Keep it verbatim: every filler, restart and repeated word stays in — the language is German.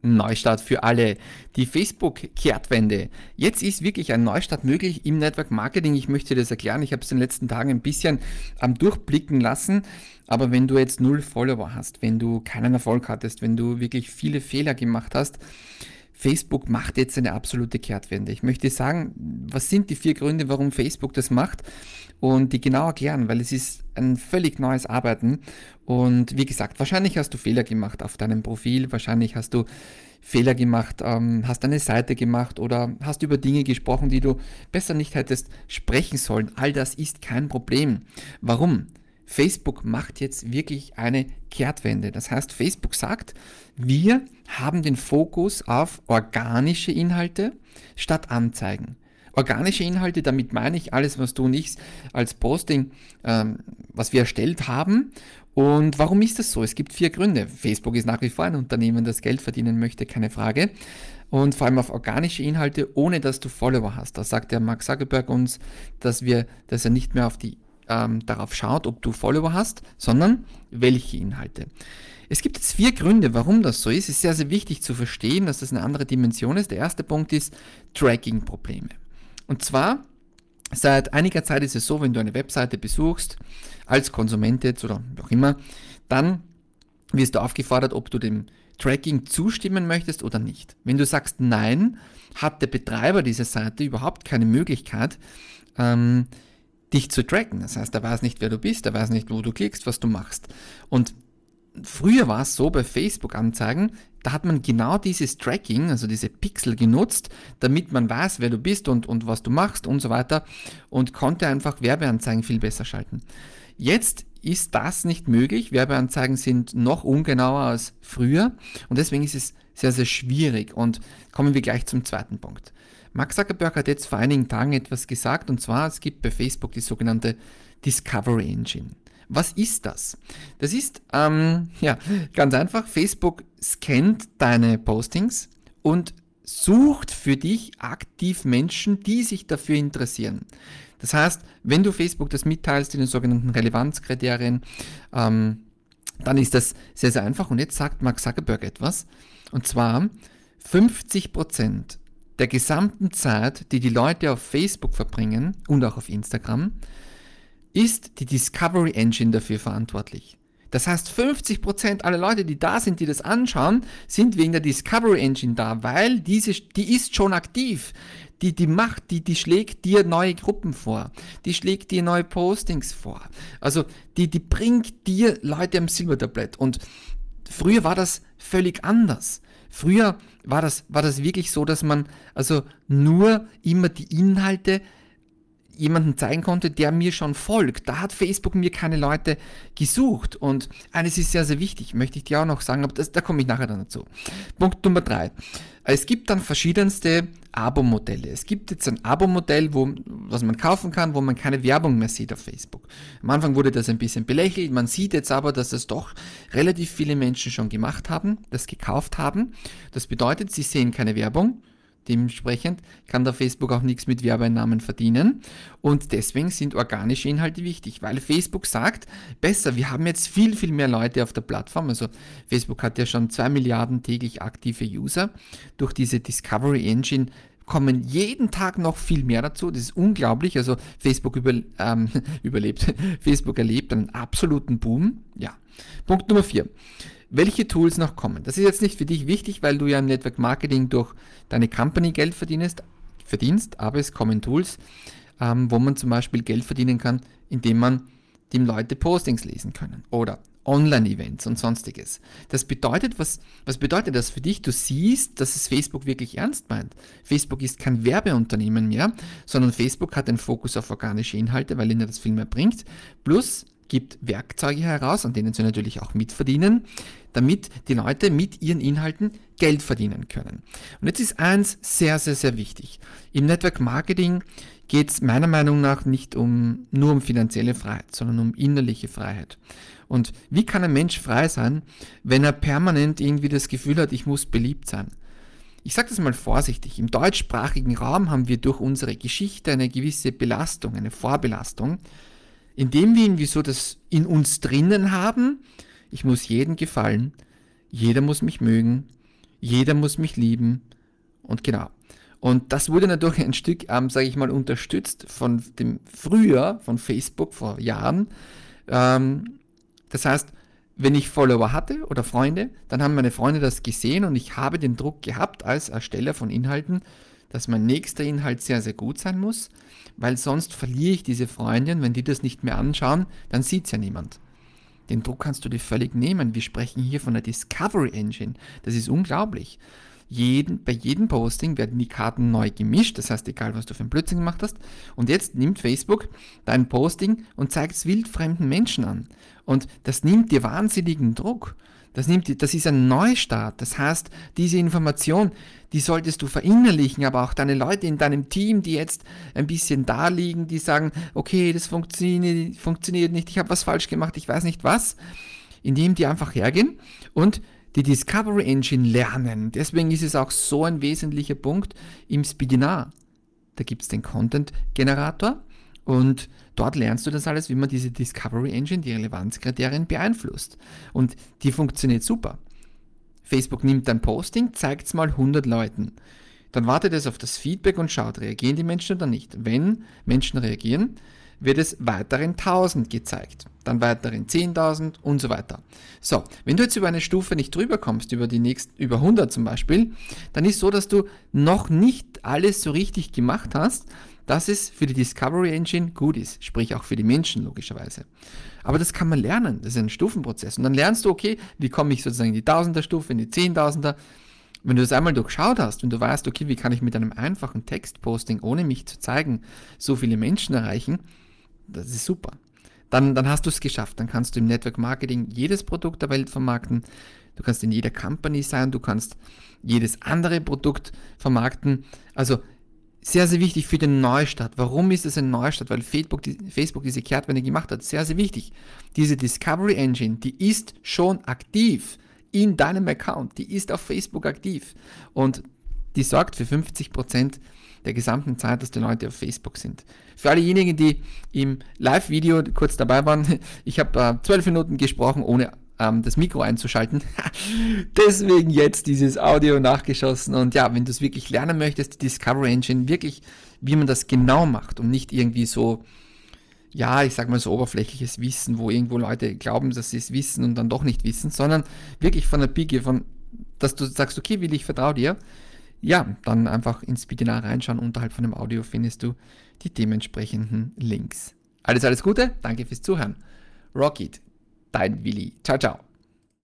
Neustart für alle. Die Facebook-Kehrtwende. Jetzt ist wirklich ein Neustart möglich im Network Marketing. Ich möchte dir das erklären. Ich habe es in den letzten Tagen ein bisschen am Durchblicken lassen. Aber wenn du jetzt null Follower hast, wenn du keinen Erfolg hattest, wenn du wirklich viele Fehler gemacht hast, Facebook macht jetzt eine absolute Kehrtwende. Ich möchte sagen, was sind die vier Gründe, warum Facebook das macht und die genau erklären, weil es ist ein völlig neues Arbeiten und wie gesagt, wahrscheinlich hast du Fehler gemacht auf deinem Profil, wahrscheinlich hast du Fehler gemacht, ähm, hast eine Seite gemacht oder hast über Dinge gesprochen, die du besser nicht hättest sprechen sollen. All das ist kein Problem. Warum? Facebook macht jetzt wirklich eine Kehrtwende. Das heißt, Facebook sagt, wir haben den Fokus auf organische Inhalte statt Anzeigen. Organische Inhalte, damit meine ich alles, was du und ich als Posting, ähm, was wir erstellt haben. Und warum ist das so? Es gibt vier Gründe. Facebook ist nach wie vor ein Unternehmen, das Geld verdienen möchte, keine Frage. Und vor allem auf organische Inhalte, ohne dass du Follower hast. Da sagt der Mark Zuckerberg uns, dass wir, dass er nicht mehr auf die ähm, darauf schaut, ob du Follower hast, sondern welche Inhalte. Es gibt jetzt vier Gründe, warum das so ist. Es ist sehr, sehr wichtig zu verstehen, dass das eine andere Dimension ist. Der erste Punkt ist Tracking-Probleme. Und zwar, seit einiger Zeit ist es so, wenn du eine Webseite besuchst, als Konsument jetzt oder wie auch immer, dann wirst du aufgefordert, ob du dem Tracking zustimmen möchtest oder nicht. Wenn du sagst Nein, hat der Betreiber dieser Seite überhaupt keine Möglichkeit, ähm, dich zu tracken. Das heißt, er weiß nicht, wer du bist, er weiß nicht, wo du klickst, was du machst. Und früher war es so bei Facebook-Anzeigen, da hat man genau dieses Tracking, also diese Pixel genutzt, damit man weiß, wer du bist und, und was du machst und so weiter und konnte einfach Werbeanzeigen viel besser schalten. Jetzt ist das nicht möglich. Werbeanzeigen sind noch ungenauer als früher und deswegen ist es sehr, sehr schwierig. Und kommen wir gleich zum zweiten Punkt. Mark Zuckerberg hat jetzt vor einigen Tagen etwas gesagt und zwar, es gibt bei Facebook die sogenannte Discovery Engine. Was ist das? Das ist, ähm, ja, ganz einfach, Facebook scannt deine Postings und sucht für dich aktiv Menschen, die sich dafür interessieren. Das heißt, wenn du Facebook das mitteilst in den sogenannten Relevanzkriterien, ähm, dann ist das sehr, sehr einfach. Und jetzt sagt Mark Zuckerberg etwas, und zwar fünfzig Prozent der gesamten Zeit, die die Leute auf Facebook verbringen und auch auf Instagram, ist die Discovery Engine dafür verantwortlich. Das heißt, fünfzig Prozent aller Leute, die da sind, die das anschauen, sind wegen der Discovery Engine da, weil diese, die ist schon aktiv. Die, die macht, die, die schlägt dir neue Gruppen vor. Die schlägt dir neue Postings vor. Also, die, die bringt dir Leute am Silbertablett. Und früher war das völlig anders. Früher war das, war das wirklich so, dass man also nur immer die Inhalte jemanden zeigen konnte, der mir schon folgt. Da hat Facebook mir keine Leute gesucht. Und eines ist sehr, sehr wichtig, möchte ich dir auch noch sagen, aber das, da komme ich nachher dann dazu. Punkt Nummer drei. Es gibt dann verschiedenste Abo-Modelle. Es gibt jetzt ein Abo-Modell, wo, was man kaufen kann, wo man keine Werbung mehr sieht auf Facebook. Am Anfang wurde das ein bisschen belächelt. Man sieht jetzt aber, dass es doch relativ viele Menschen schon gemacht haben, das gekauft haben. Das bedeutet, sie sehen keine Werbung. Dementsprechend kann der Facebook auch nichts mit Werbeeinnahmen verdienen und deswegen sind organische Inhalte wichtig, weil Facebook sagt, besser, wir haben jetzt viel, viel mehr Leute auf der Plattform, also Facebook hat ja schon zwei Milliarden täglich aktive User, durch diese Discovery Engine kommen jeden Tag noch viel mehr dazu, das ist unglaublich, also Facebook über, ähm, überlebt, Facebook erlebt einen absoluten Boom, ja. Punkt Nummer vier. Welche Tools noch kommen? Das ist jetzt nicht für dich wichtig, weil du ja im Network Marketing durch deine Company Geld verdienst, verdienst aber es kommen Tools, ähm, wo man zum Beispiel Geld verdienen kann, indem man dem Leute Postings lesen können oder Online-Events und sonstiges. Das bedeutet, was, was bedeutet das für dich? Du siehst, dass es Facebook wirklich ernst meint. Facebook ist kein Werbeunternehmen mehr, sondern Facebook hat den Fokus auf organische Inhalte, weil ihnen das viel mehr bringt. Plus gibt Werkzeuge heraus, an denen sie natürlich auch mitverdienen, damit die Leute mit ihren Inhalten Geld verdienen können. Und jetzt ist eins sehr, sehr, sehr wichtig. Im Network Marketing geht es meiner Meinung nach nicht um, nur um finanzielle Freiheit, sondern um innerliche Freiheit. Und wie kann ein Mensch frei sein, wenn er permanent irgendwie das Gefühl hat, ich muss beliebt sein? Ich sage das mal vorsichtig, im deutschsprachigen Raum haben wir durch unsere Geschichte eine gewisse Belastung, eine Vorbelastung, indem wir irgendwie so das in uns drinnen haben, ich muss jedem gefallen, jeder muss mich mögen, jeder muss mich lieben und genau. Und das wurde natürlich ein Stück, ähm, sage ich mal, unterstützt von dem früher, von Facebook vor Jahren. Ähm, das heißt, wenn ich Follower hatte oder Freunde, dann haben meine Freunde das gesehen und ich habe den Druck gehabt als Ersteller von Inhalten, dass mein nächster Inhalt sehr, sehr gut sein muss, weil sonst verliere ich diese Freunde und wenn die das nicht mehr anschauen, dann sieht es ja niemand. Den Druck kannst du dir völlig nehmen. Wir sprechen hier von der Discovery Engine. Das ist unglaublich. Jeden, bei jedem Posting werden die Karten neu gemischt, das heißt, egal was du für einen Blödsinn gemacht hast. Und jetzt nimmt Facebook dein Posting und zeigt es wildfremden Menschen an. Und das nimmt dir wahnsinnigen Druck. Das, nimmt, das ist ein Neustart. Das heißt, diese Information, die solltest du verinnerlichen, aber auch deine Leute in deinem Team, die jetzt ein bisschen da liegen, die sagen, okay, das funktioniert, funktioniert nicht, ich habe was falsch gemacht, ich weiß nicht was, indem die einfach hergehen und die Discovery Engine lernen. Deswegen ist es auch so ein wesentlicher Punkt im Speedinar. Da gibt es den Content Generator und dort lernst du das alles, wie man diese Discovery Engine, die Relevanzkriterien beeinflusst. Und die funktioniert super. Facebook nimmt dein Posting, zeigt es mal hundert Leuten. Dann wartet es auf das Feedback und schaut, reagieren die Menschen oder nicht. Wenn Menschen reagieren, wird es weiteren tausend gezeigt, dann weiteren zehntausend und so weiter. So, wenn du jetzt über eine Stufe nicht drüber kommst, über die nächsten, über hundert zum Beispiel, dann ist so, dass du noch nicht alles so richtig gemacht hast, dass es für die Discovery Engine gut ist, sprich auch für die Menschen logischerweise. Aber das kann man lernen, das ist ein Stufenprozess. Und dann lernst du, okay, wie komme ich sozusagen in die Tausender-Stufe, in die Zehntausender. Wenn du das einmal durchschaut hast und du weißt, okay, wie kann ich mit einem einfachen Textposting, ohne mich zu zeigen, so viele Menschen erreichen, das ist super. Dann, dann hast du es geschafft. Dann kannst du im Network Marketing jedes Produkt der Welt vermarkten. Du kannst in jeder Company sein. Du kannst jedes andere Produkt vermarkten. Also sehr, sehr wichtig für den Neustart. Warum ist es ein Neustart? Weil Facebook, die, Facebook diese Kehrtwende gemacht hat. Sehr, sehr wichtig. Diese Discovery Engine, die ist schon aktiv in deinem Account. Die ist auf Facebook aktiv. Und die sorgt für fünfzig Prozent der gesamten Zeit, dass die Leute auf Facebook sind. Für alle diejenigen, die im Live-Video kurz dabei waren, ich habe äh, zwölf Minuten gesprochen, ohne ähm, das Mikro einzuschalten. Deswegen jetzt dieses Audio nachgeschossen. Und ja, wenn du es wirklich lernen möchtest, die Discovery Engine, wirklich, wie man das genau macht und nicht irgendwie so, ja, ich sag mal so oberflächliches Wissen, wo irgendwo Leute glauben, dass sie es wissen und dann doch nicht wissen, sondern wirklich von der Pike, von, dass du sagst, okay, Willi, ich vertraue dir. Ja, dann einfach ins Speedinar reinschauen. Unterhalb von dem Audio findest du die dementsprechenden Links. Alles, alles Gute. Danke fürs Zuhören. Rock it. Dein Willi. Ciao, ciao.